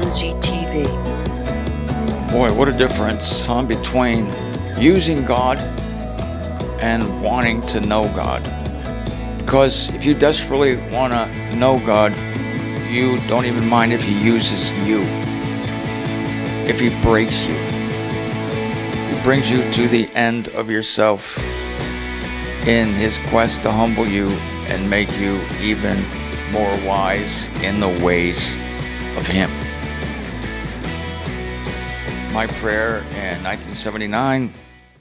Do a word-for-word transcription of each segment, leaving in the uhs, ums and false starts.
Cozy T V. Boy, what a difference, huh, between using God and wanting to know God. Because if you desperately want to know God, you don't even mind if He uses you. If He breaks you. He brings you to the end of yourself in His quest to humble you and make you even more wise in the ways of Him. My prayer in nineteen seventy-nine,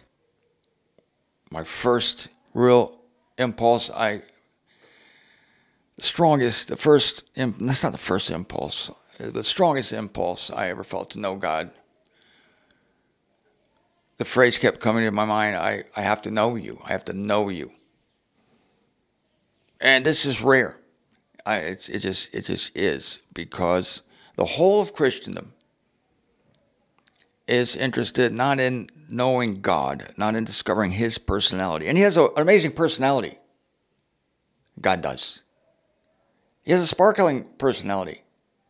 my first real impulse, I, the strongest, the first, that's not the first impulse, the strongest impulse I ever felt to know God. The phrase kept coming to my mind, I, I have to know you, I have to know you. And this is rare. I, it's, it just, it just is, because the whole of Christendom is interested not in knowing God, not in discovering His personality. And He has a, an amazing personality. God does. He has a sparkling personality.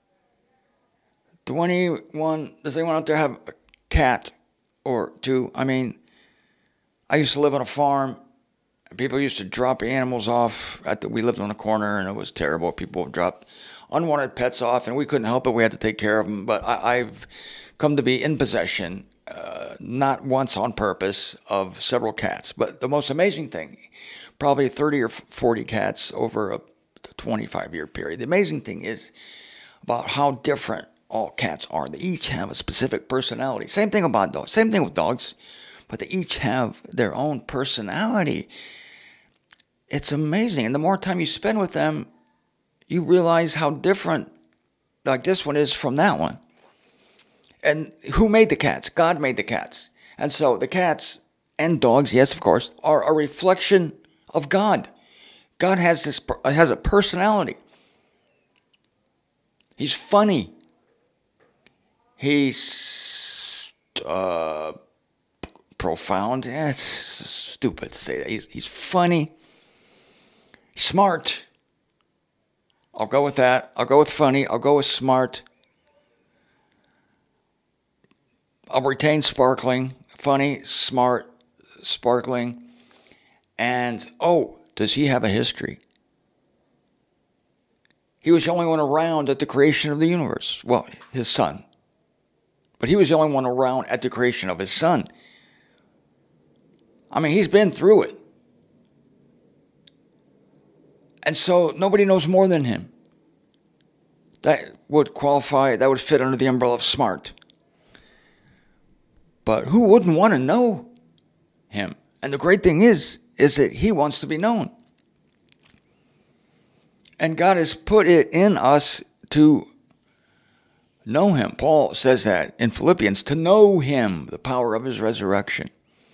Do anyone, does anyone out there have a cat or two? I mean, I used to live on a farm. People used to drop animals off. At the, we lived on a corner, and it was terrible. People would drop unwanted pets off, and we couldn't help it. We had to take care of them. But I, I've come to be in possession, uh, not once on purpose, of several cats. But the most amazing thing, probably thirty or forty cats over a twenty-five year period. The amazing thing is about how different all cats are. They each have a specific personality. Same thing about dogs. Same thing with dogs. But they each have their own personality. It's amazing. And the more time you spend with them, you realize how different, like this one is from that one. And who made the cats? God made the cats. And so the cats and dogs, yes, of course, are a reflection of God. God has this has a personality. He's funny. He's uh, profound. Yeah, it's stupid to say that. He's, he's funny. He's smart. I'll go with that. I'll go with funny. I'll go with smart. I'll retain sparkling, funny, smart, sparkling. And, oh, does he have a history? He was the only one around at the creation of the universe. Well, his son. But he was the only one around at the creation of his son. I mean, he's been through it. And so nobody knows more than him. That would qualify, that would fit under the umbrella of smart. But who wouldn't want to know him? And the great thing is, is that he wants to be known. And God has put it in us to know him. Paul says that in Philippians, to know him, the power of his resurrection.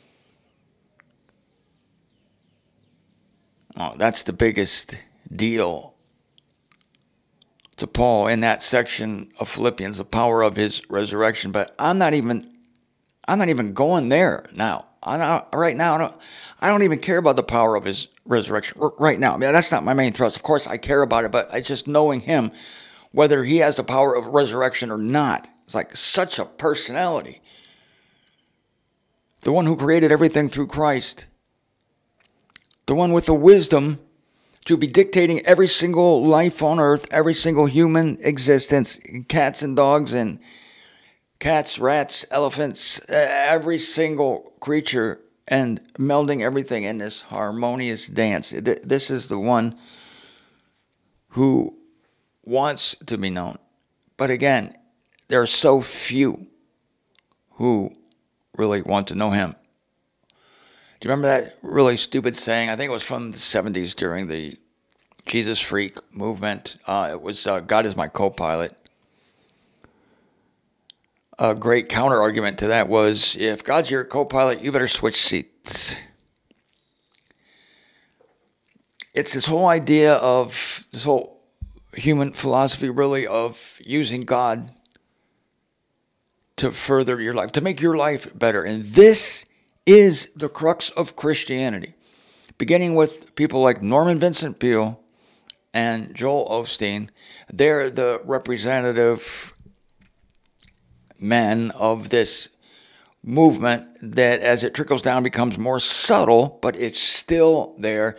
Oh, that's the biggest deal to Paul in that section of Philippians, the power of his resurrection. But I'm not even I'm not even going there now. I'm not, right now, I don't, I don't even care about the power of his resurrection right now. I mean, that's not my main thrust. Of course, I care about it, but it's just knowing him, whether he has the power of resurrection or not. It's like such a personality. The one who created everything through Christ. The one with the wisdom to be dictating every single life on earth, every single human existence, cats and dogs and cats, rats, elephants, every single creature, and melding everything in this harmonious dance. This is the one who wants to be known. But again, there are so few who really want to know him. Do you remember that really stupid saying? I think it was from the seventies during the Jesus Freak movement. Uh, it was, uh, God is my co-pilot. A great counter-argument to that was, if God's your co-pilot, you better switch seats. It's this whole idea of, this whole human philosophy really, of using God to further your life, to make your life better. And this is the crux of Christianity. Beginning with people like Norman Vincent Peale and Joel Osteen. They're the representative men of this movement that as it trickles down becomes more subtle, but it's still there,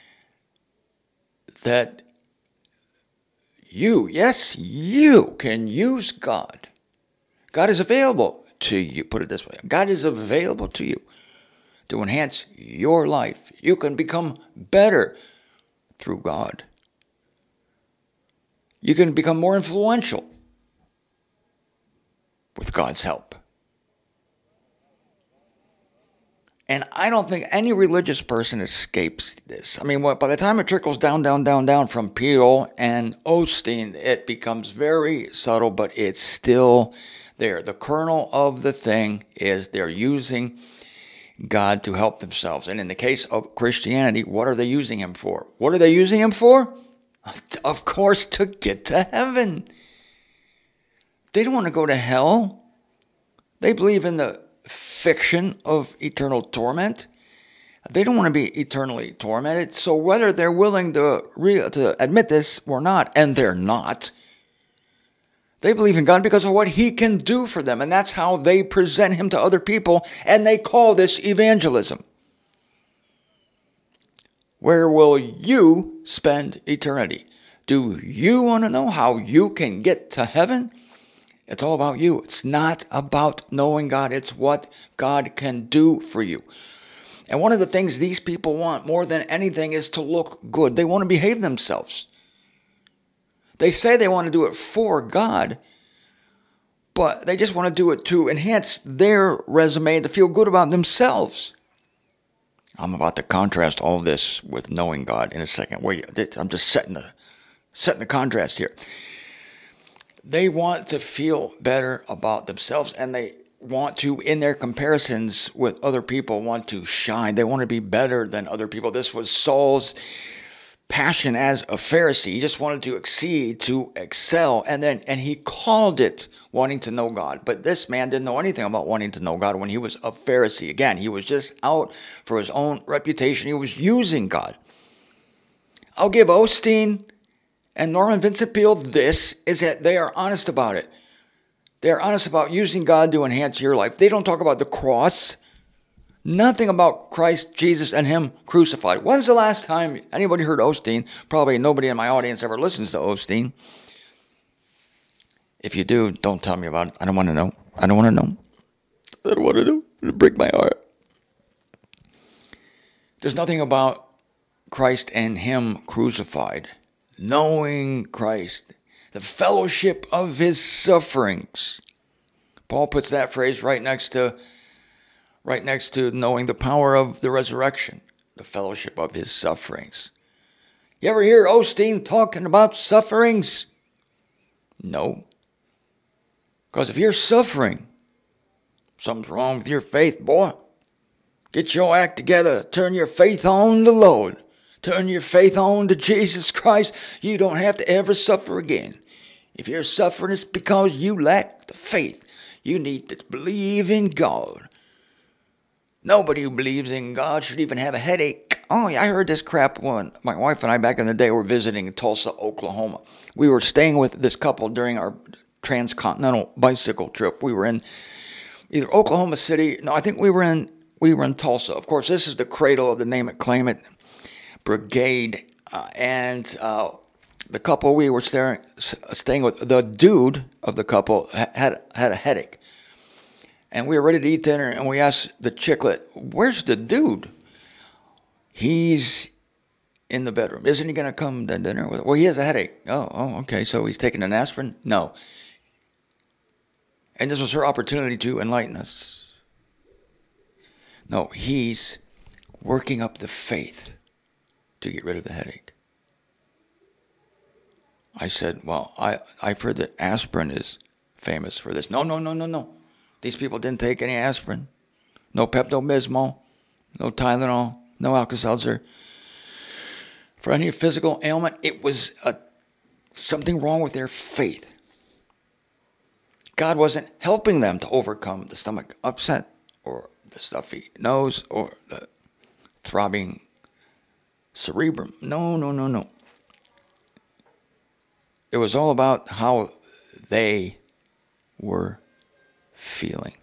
that you, yes, you can use God. God is available to you. Put it this way. God is available to you to enhance your life. You can become better through God. You can become more influential with God's help. And I don't think any religious person escapes this. I mean, by the time it trickles down, down, down, down from Peale and Osteen, it becomes very subtle, but it's still there. The kernel of the thing is they're using God to help themselves. And in the case of Christianity, what are they using him for? What are they using him for? Of course, to get to heaven. They don't want to go to hell. They believe in the fiction of eternal torment. They don't want to be eternally tormented. So whether they're willing to re- to admit this or not, and they're not, they believe in God because of what he can do for them. And that's how they present him to other people. And they call this evangelism. Where will you spend eternity? Do you want to know how you can get to heaven? It's all about you. It's not about knowing God. It's what God can do for you. And one of the things these people want more than anything is to look good. They want to behave themselves. They say they want to do it for God, but they just want to do it to enhance their resume and to feel good about themselves. I'm about to contrast all this with knowing God in a second. Wait, I'm just setting the, setting the contrast here. They want to feel better about themselves, and they want to, in their comparisons with other people, want to shine. They want to be better than other people. This was Saul's passion as a Pharisee. He just wanted to exceed, to excel, and then and he called it wanting to know God. But this man didn't know anything about wanting to know God when he was a Pharisee. Again, he was just out for his own reputation. He was using God. I'll give Osteen and Norman Vincent Peale this, is that they are honest about it. They are honest about using God to enhance your life. They don't talk about the cross. Nothing about Christ, Jesus, and him crucified. When's the last time anybody heard Osteen? Probably nobody in my audience ever listens to Osteen. If you do, don't tell me about it. I don't want to know. I don't want to know. I don't want to know. It'll break my heart. There's nothing about Christ and him crucified. Knowing Christ, the fellowship of his sufferings. Paul puts that phrase right next to right next to knowing the power of the resurrection, the fellowship of his sufferings. You ever hear Osteen talking about sufferings? No. Because if you're suffering, something's wrong with your faith, boy. Get your act together. Turn your faith on the Lord. Turn your faith on to Jesus Christ. You don't have to ever suffer again. If you're suffering, it's because you lack the faith. You need to believe in God. Nobody who believes in God should even have a headache. Oh, yeah, I heard this crap when my wife and I back in the day were visiting Tulsa, Oklahoma. We were staying with this couple during our transcontinental bicycle trip. We were in either Oklahoma City. No, I think we were in we were in Tulsa. Of course, this is the cradle of the Name It, Claim It Brigade. Uh, and uh, the couple we were staring, staying with, the dude of the couple had had a headache. And we were ready to eat dinner, and we asked the chicklet, where's the dude? He's in the bedroom. Isn't he going to come to dinner? Well, he has a headache. Oh, oh, okay, so he's taking an aspirin? No. And this was her opportunity to enlighten us. No, he's working up the faith to get rid of the headache. I said, well, I, I've heard that aspirin is famous for this. No, no, no, no, no. These people didn't take any aspirin. No Pepto-Bismol. No Tylenol. No Alka-Seltzer. For any physical ailment, it was a, something wrong with their faith. God wasn't helping them to overcome the stomach upset or the stuffy nose or the throbbing cerebrum. No, no, no, no. It was all about how they were feeling.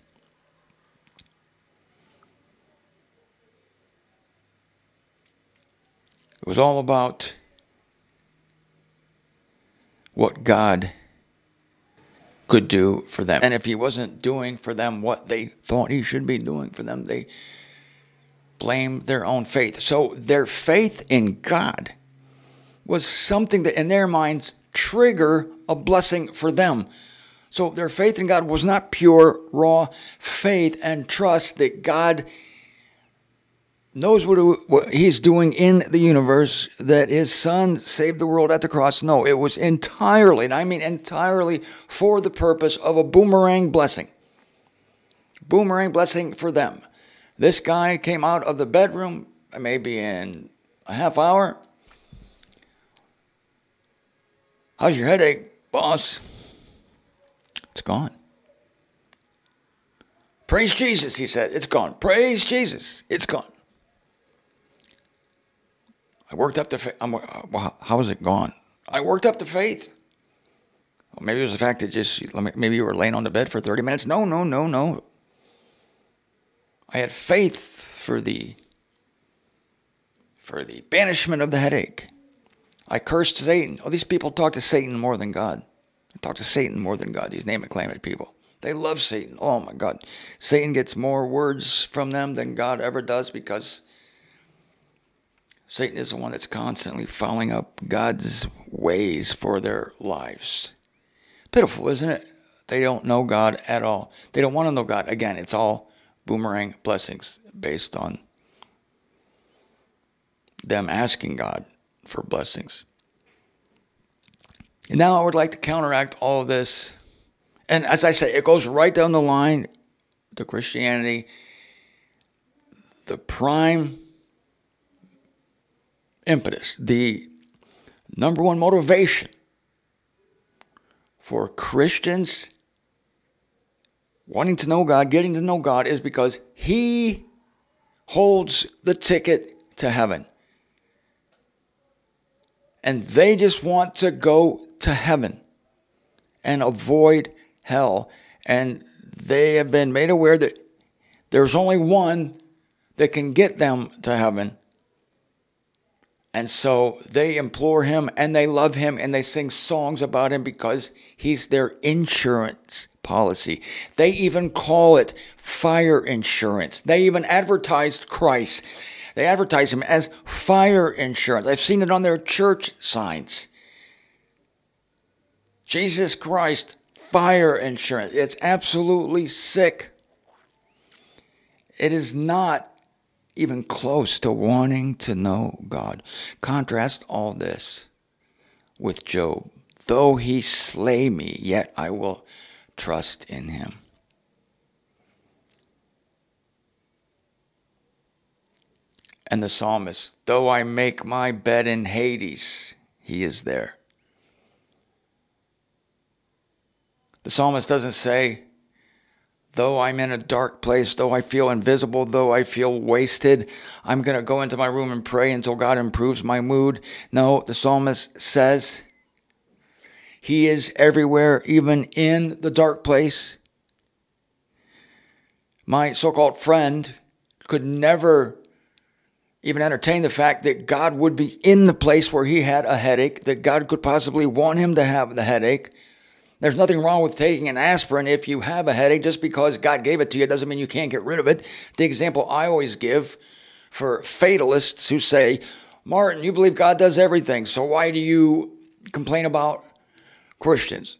It was all about what God could do for them. And if he wasn't doing for them what they thought he should be doing for them, they blamed their own faith. So their faith in God was something that in their minds trigger a blessing for them. So their faith in God was not pure, raw faith and trust that God knows what, what he's doing in the universe, that his son saved the world at the cross. No, it was entirely, and I mean entirely, for the purpose of a boomerang blessing. Boomerang blessing for them. This guy came out of the bedroom maybe in a half hour. How's your headache, boss? It's gone. Praise Jesus, he said. It's gone. Praise Jesus. It's gone. I worked up the faith. Well, how is it gone? I worked up the faith. Well, maybe it was the fact that just, maybe you were laying on the bed for thirty minutes. No, no, no, no. I had faith for the, for the banishment of the headache. I cursed Satan. Oh, these people talk to Satan more than God. They talk to Satan more than God, these name it, claim it people. They love Satan. Oh, my God. Satan gets more words from them than God ever does, because Satan is the one that's constantly following up God's ways for their lives. Pitiful, isn't it? They don't know God at all. They don't want to know God. Again, it's all boomerang blessings based on them asking God for blessings. And now I would like to counteract all of this. And as I say, it goes right down the line to Christianity. The prime impetus, the number one motivation for Christians wanting to know God, getting to know God, is because he holds the ticket to heaven. And they just want to go to heaven and avoid hell. And they have been made aware that there's only one that can get them to heaven. And so they implore him and they love him and they sing songs about him because he's their insurance policy. They even call it fire insurance. They even advertised Christ. They advertise him as fire insurance. I've seen it on their church signs. Jesus Christ, fire insurance. It's absolutely sick. It is not even close to wanting to know God. Contrast all this with Job. Though he slay me, yet I will trust in him. And the psalmist, though I make my bed in Hades, he is there. The psalmist doesn't say, though I'm in a dark place, though I feel invisible, though I feel wasted, I'm going to go into my room and pray until God improves my mood. No, the psalmist says he is everywhere, even in the dark place. My so-called friend could never even entertain the fact that God would be in the place where he had a headache, that God could possibly want him to have the headache. There's nothing wrong with taking an aspirin if you have a headache. Just because God gave it to you doesn't mean you can't get rid of it. The example I always give for fatalists who say, Martin, you believe God does everything, so why do you complain about Christians?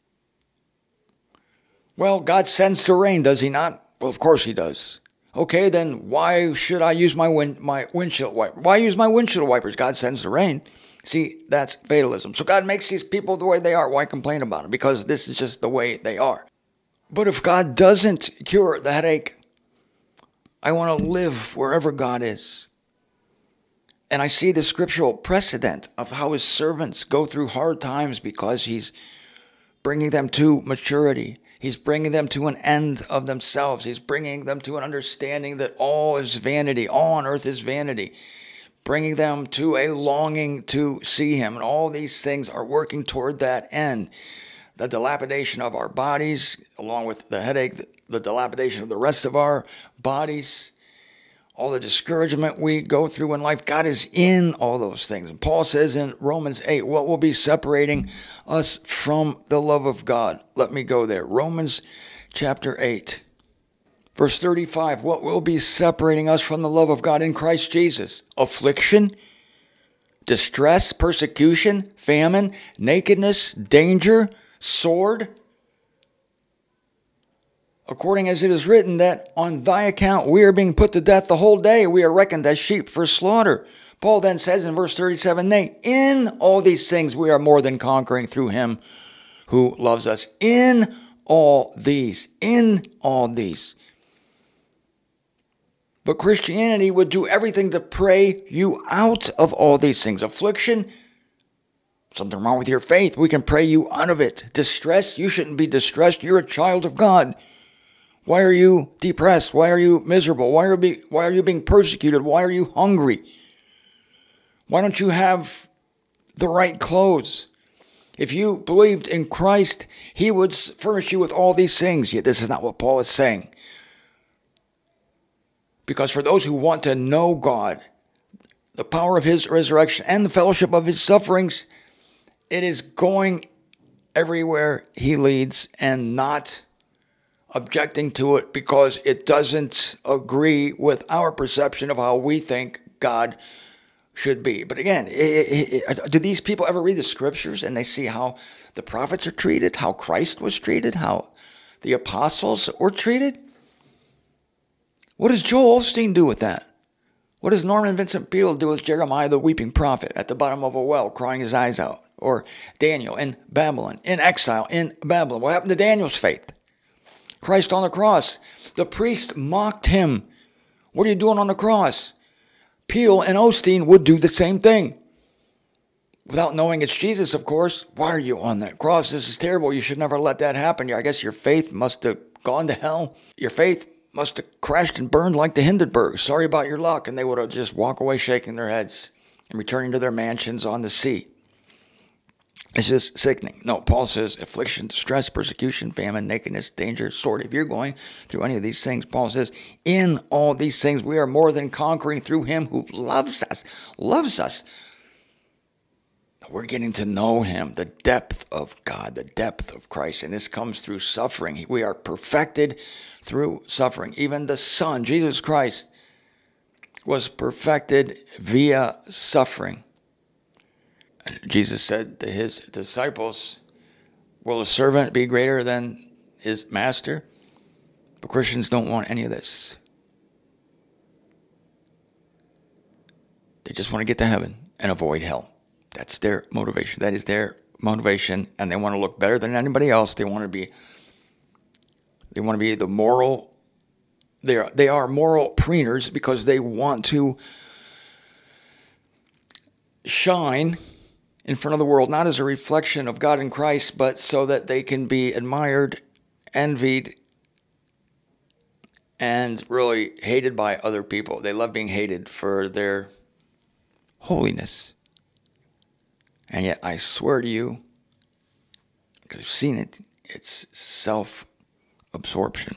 Well, God sends the rain, does he not? Well, of course he does. Okay, then why should I use my wind, my windshield wiper? Why use my windshield wipers? God sends the rain. See, that's fatalism. So God makes these people the way they are. Why complain about it? Because this is just the way they are. But if God doesn't cure the headache, I want to live wherever God is. And I see the scriptural precedent of how his servants go through hard times because he's bringing them to maturity. He's bringing them to an end of themselves. He's bringing them to an understanding that all is vanity. All on earth is vanity. Bringing them to a longing to see him. And all these things are working toward that end. the dilapidation of our bodies, along with the headache, the, the dilapidation of the rest of our bodies, all the discouragement we go through in life. God is in all those things. And Paul says in Romans eight, what will be separating us from the love of God? Let me go there. Romans chapter eight, verse thirty-five. What will be separating us from the love of God in Christ Jesus? Affliction, distress, persecution, famine, nakedness, danger, sword. According as it is written that on thy account we are being put to death the whole day. We are reckoned as sheep for slaughter. Paul then says in verse thirty-seven, nay, in all these things we are more than conquering through him who loves us. In all these, in all these. But Christianity would do everything to pray you out of all these things. Affliction, something wrong with your faith. We can pray you out of it. Distress, you shouldn't be distressed. You're a child of God. Why are you depressed? Why are you miserable? Why are you, be, why are you being persecuted? Why are you hungry? Why don't you have the right clothes? If you believed in Christ, he would furnish you with all these things. Yet this is not what Paul is saying. Because for those who want to know God, the power of his resurrection and the fellowship of his sufferings, it is going everywhere he leads and not objecting to it because it doesn't agree with our perception of how we think God should be. But again, it, it, it, do these people ever read the scriptures and they see how the prophets are treated, how Christ was treated, how the apostles were treated? What does Joel Osteen do with that? What does Norman Vincent Peale do with Jeremiah the weeping prophet at the bottom of a well crying his eyes out? Or Daniel in Babylon, in exile in Babylon. What happened to Daniel's faith? Christ on the cross. The priest mocked him. What are you doing on the cross? Peale and Osteen would do the same thing. Without knowing it's Jesus, of course. Why are you on that cross? This is terrible. You should never let that happen. I guess your faith must have gone to hell. Your faith must have crashed and burned like the Hindenburg. Sorry about your luck. And they would have just walked away shaking their heads and returning to their mansions on the sea. It's just sickening. No, Paul says affliction, distress, persecution, famine, nakedness, danger, sword. If you're going through any of these things, Paul says, in all these things we are more than conquering through him who loves us. Loves us. We're getting to know him, the depth of God, the depth of Christ. And this comes through suffering. We are perfected through suffering. Even the Son, Jesus Christ, was perfected via suffering. Jesus said to his disciples, will a servant be greater than his master? But Christians don't want any of this. They just want to get to heaven and avoid hell. That's their motivation. That is their motivation. And they want to look better than anybody else. They want to be, they want to be the moral, they are, they are moral preeners because they want to shine in front of the world, not as a reflection of God in Christ, but so that they can be admired, envied, and really hated by other people. They love being hated for their holiness. And yet, I swear to you, because I've seen it, it's self-absorption.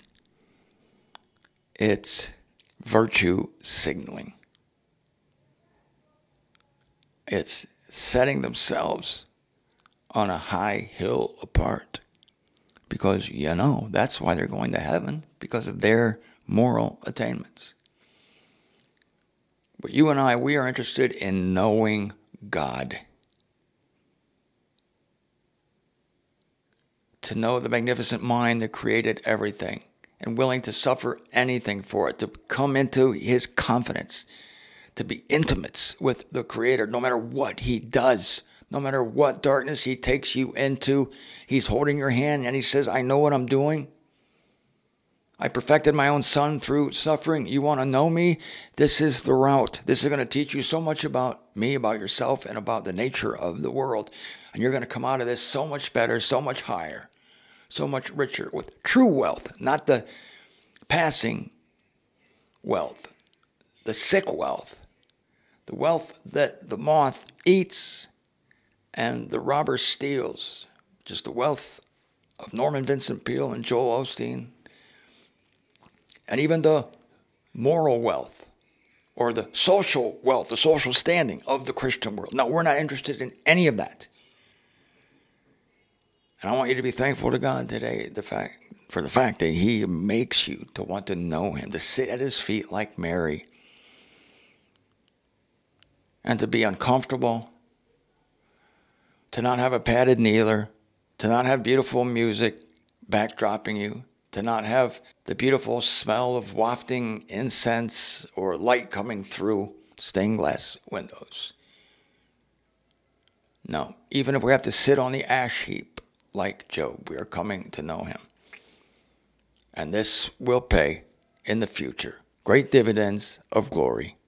It's virtue signaling. It's setting themselves on a high hill apart. Because, you know, that's why they're going to heaven, because of their moral attainments. But you and I, we are interested in knowing God. To know the magnificent mind that created everything and willing to suffer anything for it, to come into his confidence, to be intimates with the Creator, no matter what he does, no matter what darkness he takes you into. He's holding your hand and he says, I know what I'm doing. I perfected my own Son through suffering. You want to know me? This is the route. This is going to teach you so much about me, about yourself, and about the nature of the world. And you're going to come out of this so much better, so much higher, so much richer, with true wealth, not the passing wealth, the sick wealth, the wealth that the moth eats and the robber steals, just the wealth of Norman Vincent Peale and Joel Osteen, and even the moral wealth or the social wealth, the social standing of the Christian world. No, we're not interested in any of that. And I want you to be thankful to God today the fact, for the fact that he makes you to want to know him, to sit at his feet like Mary, and to be uncomfortable, to not have a padded kneeler, to not have beautiful music backdropping you, to not have the beautiful smell of wafting incense or light coming through stained glass windows. No, even if we have to sit on the ash heap like Job, we are coming to know him. And this will pay in the future great dividends of glory.